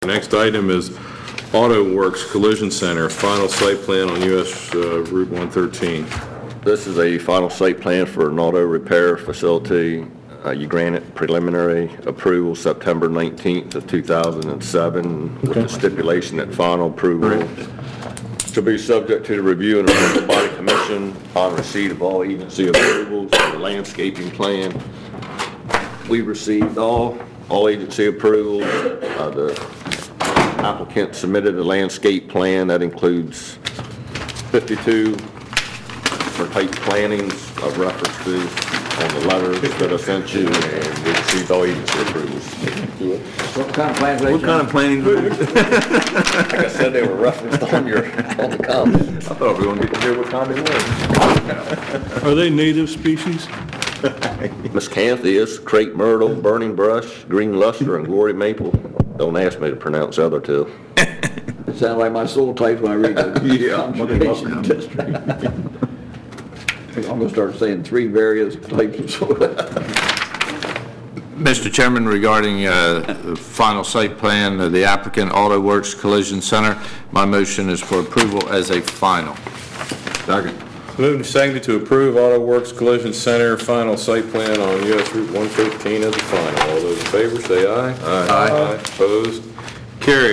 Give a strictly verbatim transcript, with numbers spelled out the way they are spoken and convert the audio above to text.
Next item is Auto Works Collision Center, final site plan on U S uh, Route one thirteen. This is a final site plan for an auto repair facility. Uh, You granted preliminary approval September nineteenth of two thousand seven with the stipulation that final approval to be subject to the review and approval by the commission upon receipt of all agency approvals for the landscaping plan. We received all, all agency approvals. Uh, The applicant submitted a landscape plan that includes fifty-two or type plantings of references on the letters that I sent you, and we received all agency approvals. What kind of plans? What kind of planning? Like I said, they were referenced on your, on the comments. I thought we were going to get to hear what kind they were. Are they native species? Miscanthus, crepe myrtle, burning brush, green luster, and glory maple. Don't ask me to pronounce the other two. It sounds like my soul types when I read the Yeah. conservation district. I'm gonna start saying three various types of soil. Mister Chairman, regarding uh, the final site plan of the applicant Auto Works Collision Center, my motion is for approval as a final. Second. Moved and seconded to approve Auto Works Collision Center, final site plan on U S Route one thirteen as a final. All those in favor say aye. Aye. Opposed? Carried.